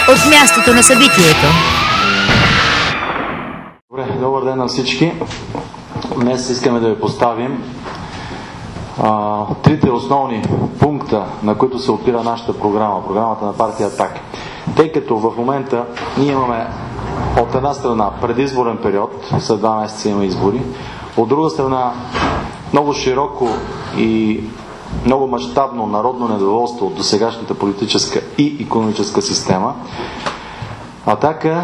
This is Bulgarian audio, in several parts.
от мястото на събитието. Добър ден на всички. Днес искаме да ви поставим трите основни пункта, на които се опира нашата програма, програмата на партия „Атака”. Тъй като в момента ние имаме от една страна предизборен период, след 2 месеца има избори, от друга страна много широко и много мащабно народно недоволство от досегашната политическа и икономическа система, „Атака”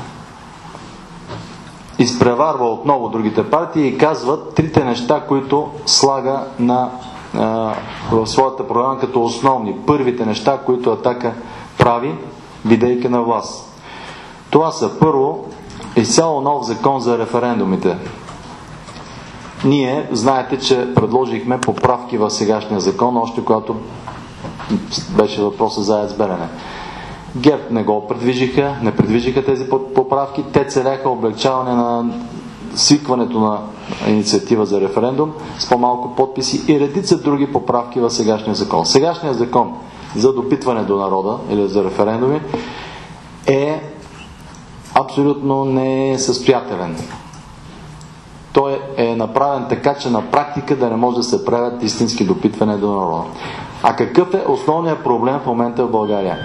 изпреварва отново другите партии и казват трите неща, които слага в своята програма като основни. Първите неща, които „Атака” прави, бидейки на власт. Това са: първо, изцяло нов закон за референдумите. Ние, знаете, че предложихме поправки в сегашния закон, още когато беше въпроса за АЕЦ „Белене”. ГЕРБ не го предвижиха тези поправки. Те целяха облегчаване на свикването на инициатива за референдум с по-малко подписи и редица други поправки в сегашния закон. Сегашният закон за допитване до народа или за референдуми е абсолютно несъстоятелен. Той е направен така, че на практика да не може да се правят истински допитване до народа. А какъв е основният проблем в момента в България?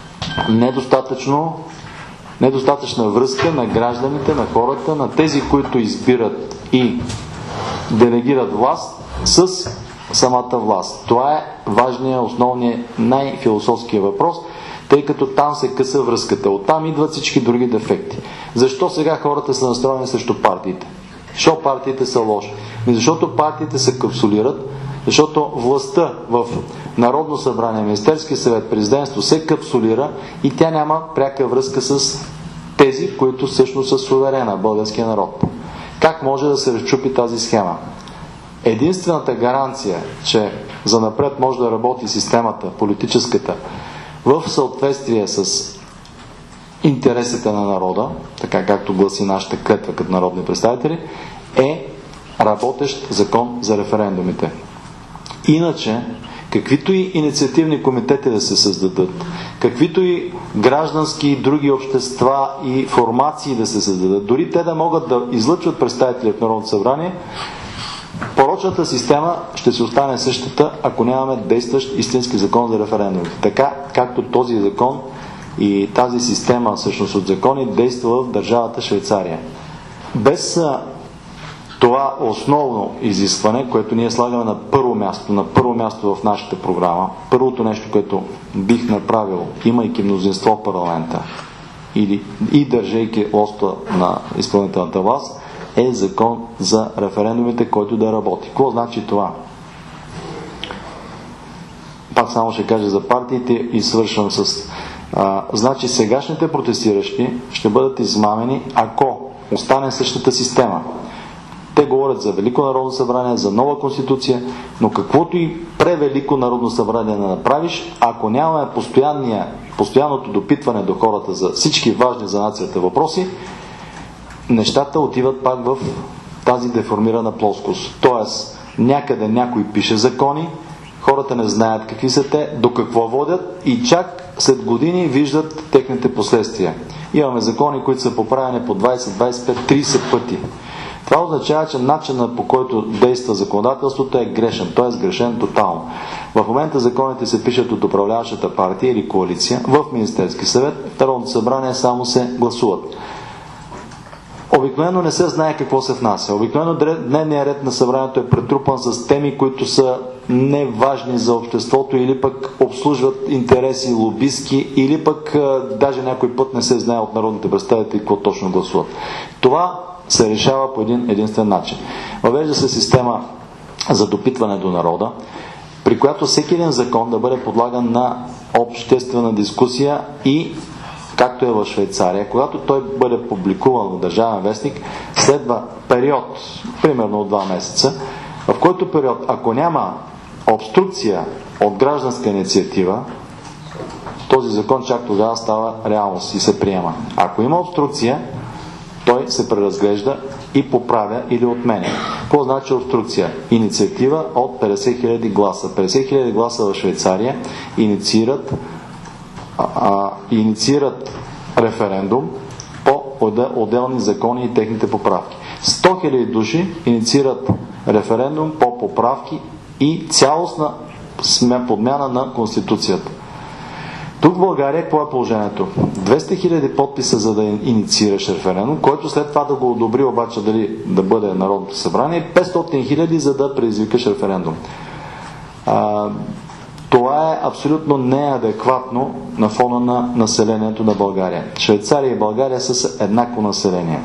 Недостатъчна връзка на гражданите, на хората, на тези, които избират и делегират власт с самата власт. Това е важният, основният, най-философския въпрос, тъй като там се къса връзката. Оттам идват всички други дефекти. Защо сега хората са настроени срещу партиите? Защо партиите са лоши? Защото партиите се капсулират, защото властта в Народно събрание, Министерски съвет, президентство се капсулира и тя няма пряка връзка с тези, които всъщност са суверена, българския народ. Как може да се разчупи тази схема? Единствената гаранция, че занапред може да работи системата, политическата, в съответствие с интересите на народа, така както гласи нашата клетва като народни представители, е работещ закон за референдумите. Иначе, каквито и инициативни комитети да се създадат, каквито и граждански и други общества и формации да се създадат, дори те да могат да излъчват представители в Народното събрание, порочната система ще се остане същата, ако нямаме действащ истински закон за референдумите. Така, както този закон и тази система всъщност от закони действа в държавата Швейцария. Без това основно изискване, което ние слагаме на първо място в нашата програма, първото нещо, което бих направил, имайки мнозинство в парламента и държейки лоста на изпълнителната власт, е закон за референдумите, който да работи. Какво значи това? Пак само ще кажа за партиите и свършвам с... значи сегашните протестиращи ще бъдат измамени, ако остане същата система. Те говорят за Велико народно събрание, за нова конституция, но каквото и превелико народно събрание да направиш, ако нямаме постоянното допитване до хората за всички важни за нацията въпроси, нещата отиват пак в тази деформирана плоскост. Тоест, някъде някой пише закони, хората не знаят какви са те, до какво водят и чак след години виждат техните последствия. Имаме закони, които са поправени по 20, 25, 30 пъти. Това означава, че начинът, по който действа законодателството, е грешен, т.е. сгрешен тотално. В момента законите се пишат от управляващата партия или коалиция в Министерски съвет, в Народното събрание само се гласуват. Обикновено не се знае какво се внася. Обикновено дневният ред на събранието е претрупан с теми, които са неважни за обществото или пък обслужват интереси лобистки, или пък даже някой път не се знае от народните представители какво точно гласуват. Това се решава по един единствен начин. Въвежда се система за допитване до народа, при която всеки един закон да бъде подлаган на обществена дискусия и, както е в Швейцария, когато той бъде публикуван в Държавен вестник, следва период, примерно от 2 месеца, в който период, ако няма обструкция от гражданска инициатива, този закон чак тогава става реалност и се приема. Ако има обструкция, той се преразглежда и поправя или отменя. Какво значи обструкция? Инициатива от 50 000 гласа. 50 000 гласа в Швейцария инициират инициират референдум по отделни закони и техните поправки. 100 000 души инициират референдум по поправки и цялостна подмяна на Конституцията. Тук в България какво е положението? 200 000 подписа, за да инициираш референдум, който след това да го одобри обаче дали да бъде Народното събрание, 500 000 за да предизвикаш референдум. Това е абсолютно неадекватно на фона на населението на България. Швейцария и България са с еднакво население.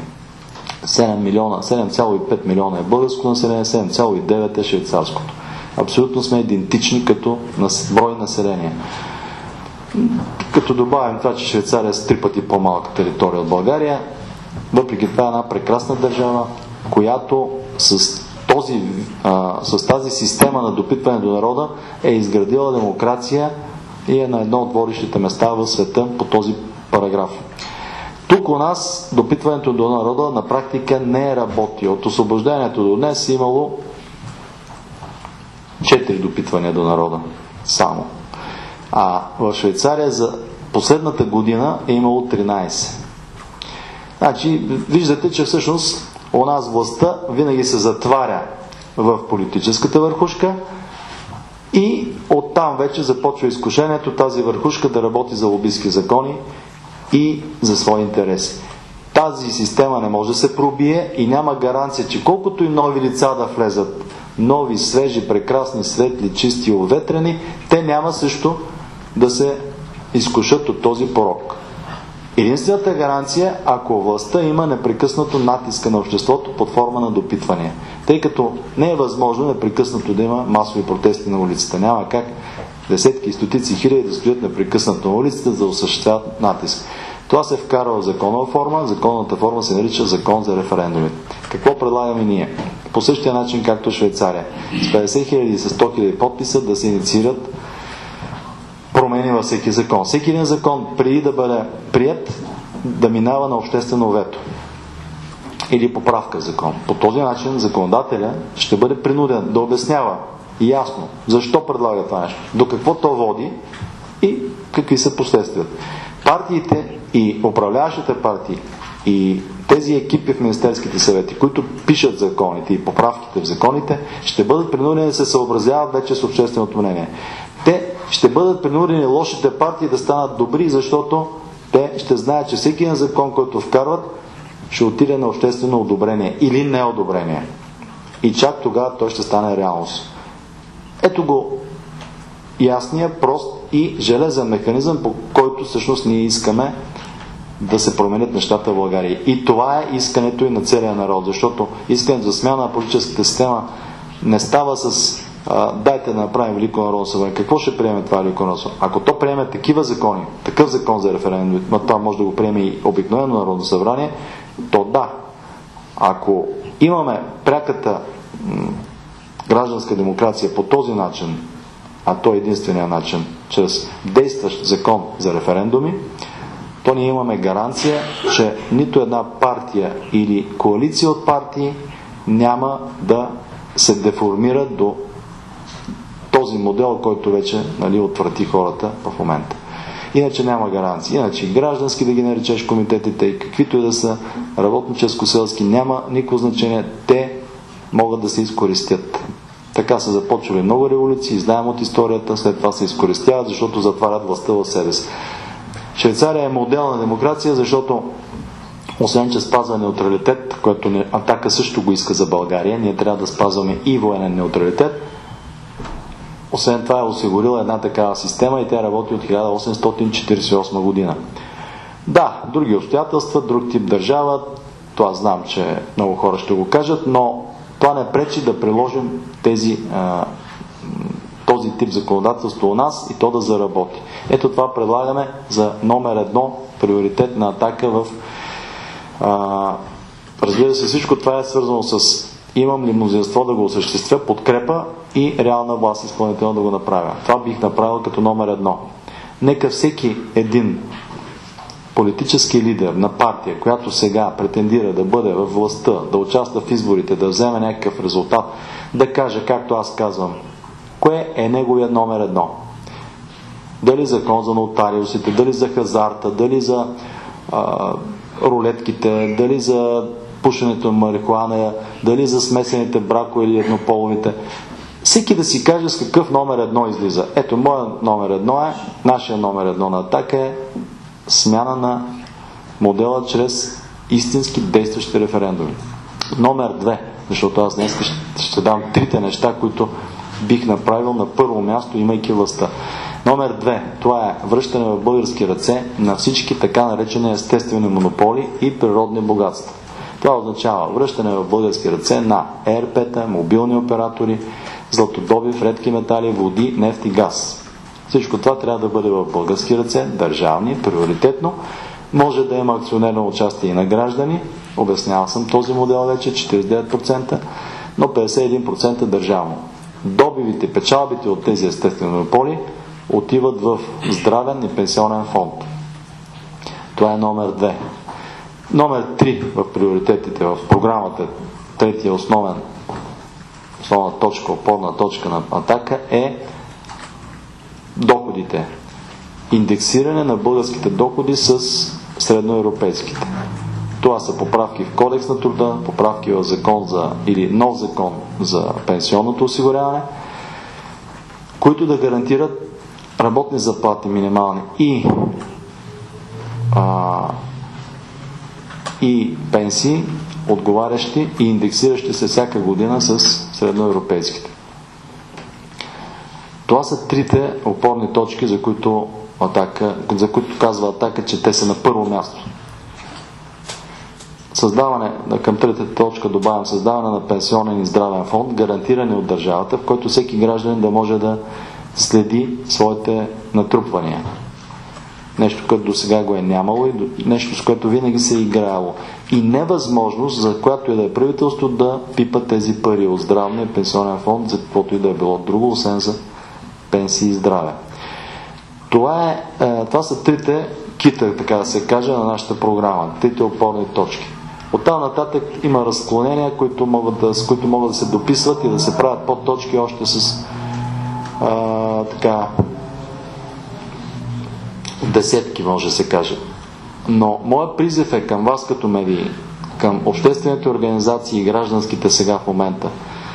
7,5 милиона е българско население, 7,9 е швейцарското. Абсолютно сме идентични като брой население. Като добавим това, че Швейцария е с 3 пъти по-малка територия от България, въпреки това е една прекрасна държава, която с тази система на допитване до народа е изградила демокрация и е на едно от водещите места в света по този параграф. Тук у нас допитването до народа на практика не работи. От освобождението до днес е имало 4 допитвания до народа. Само. А в Швейцария за последната година е имало 13. Значи, виждате, че всъщност у нас властта винаги се затваря в политическата върхушка и оттам вече започва изкушението тази върхушка да работи за лобистки закони и за свои интереси. Тази система не може да се пробие и няма гаранция, че колкото и нови лица да влезат, нови, свежи, прекрасни, светли, чисти, уветрени, те няма също да се изкушат от този порок. Единствената гаранция, ако властта има непрекъснато натиска на обществото под форма на допитвания. Тъй като не е възможно непрекъснато да има масови протести на улицата. Няма как десетки и стотици хиляди да стоят непрекъснато на улицата, за да осъществяват натиск. Това се вкарва в законова форма. Законната форма се нарича закон за референдуми. Какво предлагаме ние? По същия начин, както Швейцария. С 50 000 и с 100 000 подписа да се инициират промени във всеки закон. Всеки един закон, преди да бъде прият, да минава на обществено вето или поправка в закон. По този начин законодателя ще бъде принуден да обяснява ясно защо предлага това нещо, до какво то води и какви са последствията. Партиите и управляващите партии и тези екипи в Министерските съвети, които пишат законите и поправките в законите, ще бъдат принудени да се съобразяват вече с общественото мнение. Те ще бъдат принудени лошите партии да станат добри, защото те ще знаят, че всеки един закон, който вкарват, ще отиде на обществено одобрение или неодобрение. И чак тогава той ще стане реалност. Ето го ясния, прост и железен механизъм, по който всъщност ние искаме да се променят нещата в България. И това е искането и на целия народ, защото искането за смяна на политическата система не става с дайте да направим Велико народно събрание. Какво ще приеме това Велико народно събрание? Ако то приеме такива закони, такъв закон за референдум, това може да го приеме и обикновено народно събрание, то да. Ако имаме пряката гражданска демокрация по този начин, а то е единствения начин, чрез действащ закон за референдуми, то ние имаме гаранция, че нито една партия или коалиция от партии няма да се деформира до този модел, който вече отврати хората в момента. Иначе няма гаранции. Иначе граждански да ги наречеш комитетите и каквито и да са работническо-селски, няма никакво значение. Те могат да се изкористят. Така са започвали много революции, знаем от историята, след това се изкористяват, защото затварят властта в себе си. Швейцария е модел на демокрация, защото освен, че спазва неутралитет, което Атака също го иска за България, ние трябва да спазваме и военен неутралитет. Освен това е осигурила една такава система и тя работи от 1848 година. Да, други обстоятелства, друг тип държава, това знам, че много хора ще го кажат, но това не пречи да приложим този тип законодателство у нас и то да заработи. Ето това предлагаме за номер 1 приоритет на Атака в... разбира се, всичко това е свързано с имам ли мнозинство да го осъществя, подкрепа и реална власт изпълнително да го направя. Това бих направил като номер 1. Нека всеки един политически лидер на партия, която сега претендира да бъде във властта, да участва в изборите, да вземе някакъв резултат, да каже, както аз казвам, кое е неговия номер 1. Дали закон за нотариусите, дали за хазарта, дали за рулетките, дали за пушенето на марихуана, дали за смесените бракове или еднополовите. Всеки да си каже с какъв номер едно излиза. Ето, моят номер едно е, нашия номер едно на Атака е смяна на модела чрез истински действащи референдуми. Номер 2, защото аз днес ще дам трите неща, които бих направил на първо място, имайки властта. Номер 2, това е връщане в български ръце на всички така наречени естествени монополи и природни богатства. Това означава връщане в български ръце на ЕРП-та, мобилни оператори, златодобив, редки метали, води, нефт и газ. Всичко това трябва да бъде в български ръце, държавни, приоритетно. Може да има акционерно участие и на граждани. Обяснявал съм този модел вече, 49%, но 51% държавно. Добивите, печалбите от тези естествени монополи отиват в здравен и пенсионен фонд. Това е номер 2. Номер 3 в приоритетите, в програмата, третия основна точка, опорна точка на Атака е доходите. Индексиране на българските доходи с средноевропейските. Това са поправки в Кодекс на труда, поправки в закон или нов закон за пенсионното осигуряване, които да гарантират работни заплати минимални и пенсии, отговарящи и индексиращи се всяка година с средноевропейските. Това са трите опорни точки, за които казва Атака, че те са на първо място. Към третата точка добавям създаване на пенсионен и здравен фонд, гарантирани от държавата, в който всеки гражданин да може да следи своите натрупвания. Нещо, което до сега го е нямало и нещо, с което винаги се е играело. И невъзможност за която и да е правителство да пипа тези пари от здравния пенсионен фонд, за каквото и да е било друго, освен за пенсии и здраве. Това са трите кита, така да се каже, на нашата програма. Трите опорни точки. Оттам нататък има разклонения, с които могат да се дописват и да се правят подточки още с десетки, може да се каже. Но моят призив е към вас като медии, към обществените организации и гражданските сега в момента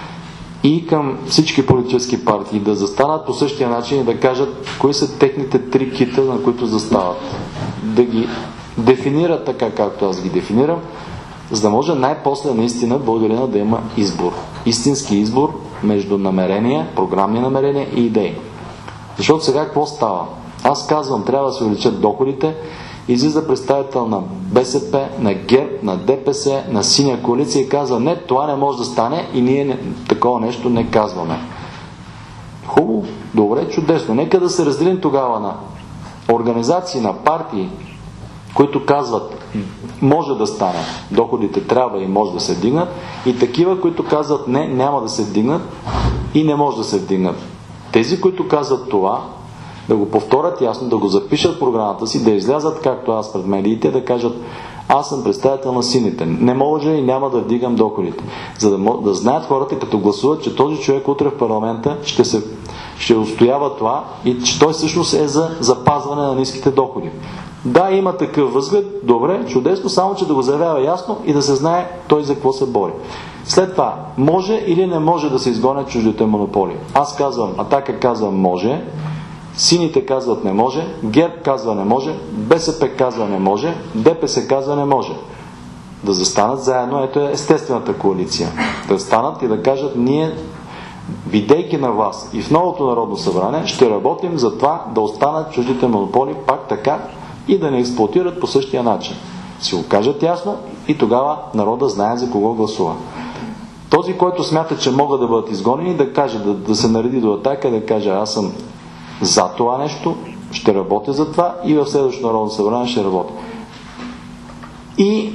и към всички политически партии да застанат по същия начин и да кажат кои са техните три кита, на които застават. Да ги дефинират така, както аз ги дефинирам, за да може най-после наистина българина да има избор. Истински избор между намерения, програмни намерения и идеи. Защото сега какво става? Аз казвам, трябва да се увеличат доходите, излиза представител на БСП, на ГЕРБ, на ДПС, на Синя коалиция и казва, не, това не може да стане и ние такова нещо не казваме. Хубаво, добре, чудесно. Нека да се разделим тогава на организации, на партии, които казват, може да стане, доходите трябва и може да се вдигнат, и такива, които казват, не, няма да се вдигнат и не може да се вдигнат. Тези, които казват това, да го повторят ясно, да го запишат в програмата си, да излязат както аз пред медиите, да кажат, аз съм представител на сините, не може и няма да вдигам доходите. За да знаят хората, като гласуват, че този човек утре в парламента ще устоява това и че той всъщност е за запазване на ниските доходи. Да, има такъв възглед, добре, чудесно, само че да го заявява ясно и да се знае той за какво се бори. След това, може или не може да се изгонят чуждите монополи? Аз казвам, Атака казва може, Сините казват не може, ГЕРБ казва не може, БСП казва не може, ДПС казва не може. Да застанат заедно, ето е естествената коалиция. Да станат и да кажат, ние, бидейки на власт и в новото Народно събрание, ще работим за това да останат чуждите монополи пак така и да не експлоатират по същия начин. Си го кажат ясно и тогава народа знае за кого гласува. Този, който смята, че могат да бъдат изгонени, да каже, да се нареди до Атака, да каже, аз съм за това нещо, ще работя за това и в следващото Народно събрание ще работя. И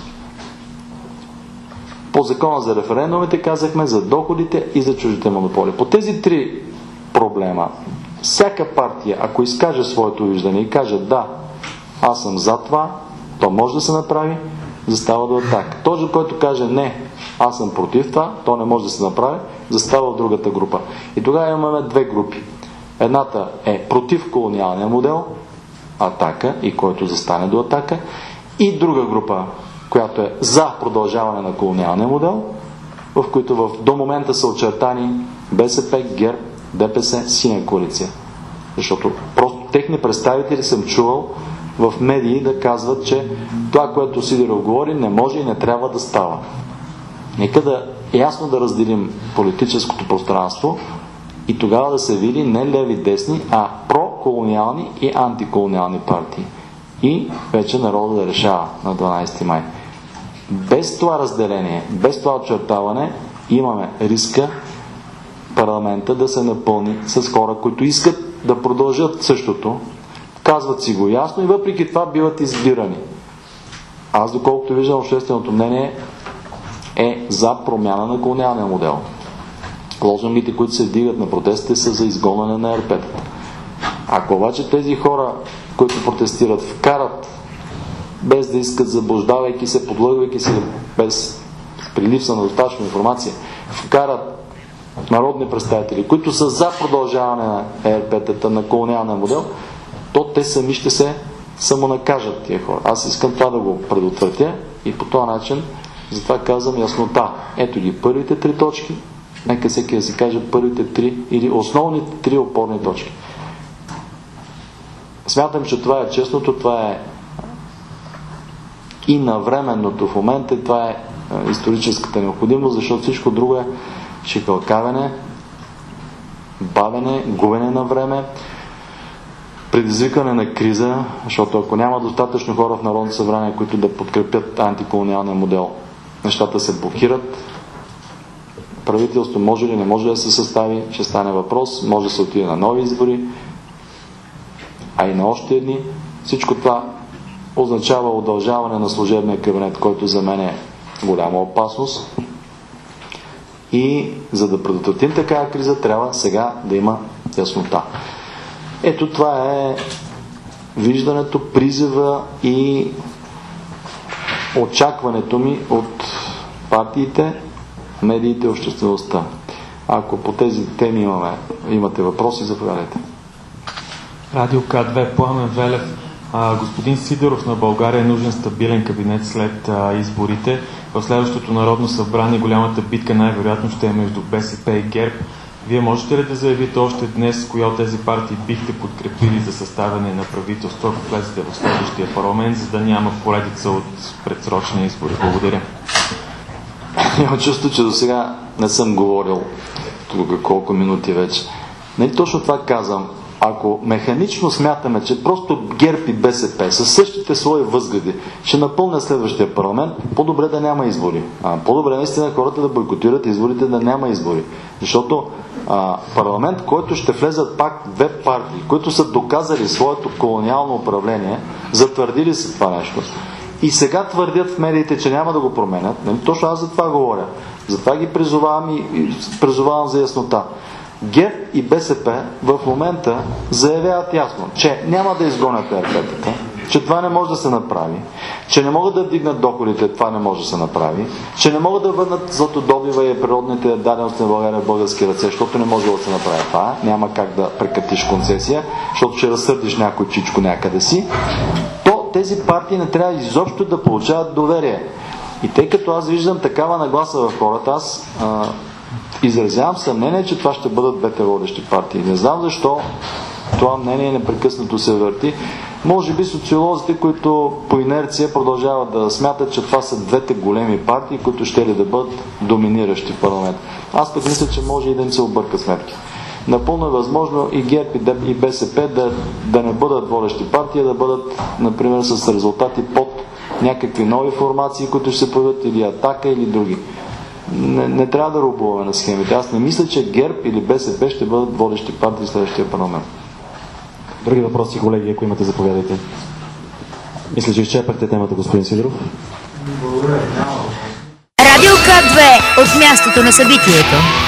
по закона за референдумите казахме за доходите и за чуждите монополи. По тези три проблема, всяка партия, ако изкаже своето виждане и каже да, аз съм за това, то може да се направи, застава до Атака. Този, който каже не, аз съм против това, то не може да се направи, застава от другата група. И тогава имаме две групи. Едната е против колониалния модел, Атака, и който застане до Атака, и друга група, която е за продължаване на колониалния модел, в които до момента са очертани БСП, ГЕРБ, ДПС, Синя коалиция. Защото просто техни представители съм чувал в медии да казват, че това, което Сидеров говори, не може и не трябва да става. Нека да ясно да разделим политическото пространство и тогава да се види не леви-десни, а проколониални и антиколониални партии. И вече народа да решава на 12 май. Без това разделение, без това очертаване, имаме риска парламента да се напълни с хора, които искат да продължат същото, казват си го ясно и въпреки това биват избирани. Аз, доколкото виждам, общественото мнение е за промяна на колониалния модел. Лозунгите, които се вдигат на протестите, са за изгонване на ЕРП-тата. Ако обаче тези хора, които протестират, вкарат, без да искат, заблуждавайки се, подлъгвайки се, без при липса на достатъчна информация, вкарат народни представители, които са за продължаване на ЕРП-тата, на колониалния модел, то те сами ще се самонакажат тия хора. Аз искам това да го предотвратя и по този начин, затова казвам яснота. Ето ги първите 3 точки, нека всеки да си каже първите 3 или основните 3 опорни точки. Смятам, че това е честното, това е и навременното в момента, това е историческата необходимост, защото всичко друго е шикалкавене, бавене, губене на време, предизвикване на криза, защото ако няма достатъчно хора в Народното събрание, които да подкрепят антиколониалния модел, нещата се блокират. Правителство може ли, не може да се състави, ще стане въпрос, може да се отиде на нови избори, а и на още едни. Всичко това означава удължаване на служебния кабинет, който за мен е голяма опасност. И за да предотвратим такава криза, трябва сега да има яснота. Ето това е виждането, призива и очакването ми от партиите, медиите, обществеността. Ако по тези теми имате въпроси, заповядайте. Радио К2, Пламен Велев. Господин Сидеров, на България е нужен стабилен кабинет след изборите. В следващото Народно събрание голямата битка най-вероятно ще е между БСП и ГЕРБ. Вие можете ли да заявите още днес коя от тези партии бихте подкрепили за съставяне на правителство, ако влезете в следващия парламент, за да няма поредица от предсрочни избори? Благодаря. Имам чувство, че до сега не съм говорил тук колко минути вече. Не точно това казвам. Ако механично смятаме, че просто ГЕРБ и БСП със същите свои възгледи ще напълнят следващия парламент, по-добре да няма избори. По-добре наистина хората да бойкотират изборите, да няма избори. Защото парламент, който ще влезат пак 2 партии, които са доказали своето колониално управление, затвърдили се това нещо. И сега твърдят в медиите, че няма да го променят. Точно аз за това говоря. Затова ги призовавам и призовавам за яснота. ГЕРБ и БСП в момента заявяват ясно, че няма да изгонят ЕРП-тата, че това не може да се направи, че не могат да вдигнат доходите, това не може да се направи, че не могат да върнат златодобива и природните дадености на България в български ръце, защото не може да се направи това, няма как да прекратиш концесия, защото ще разсърдиш някой чичко някъде си, то тези партии не трябва изобщо да получават доверие. И тъй като аз виждам такава нагласа в хората, аз изразявам съмнение, че това ще бъдат 2 водещи партии. Не знам защо това мнение непрекъснато се върти. Може би социолозите, които по инерция продължават да смятат, че това са 2 големи партии, които ще ли да бъдат доминиращи в парламент. Аз пък мисля, че може и да им се обърка сметки. Напълно е възможно и ГЕРБ и БСП да не бъдат водещи партии, да бъдат, например, с резултати под някакви нови формации, които ще се появят, или Атака, или други. Не трябва да рубуваме на схемите. Аз не мисля, че ГЕРБ или БСП ще бъдат водещи партии в следващия парламент. Други въпроси, колеги, ако имате, заповядайте. Мисля, че изчерпахте темата, господин Сидеров. Радио К2 от мястото на събитието.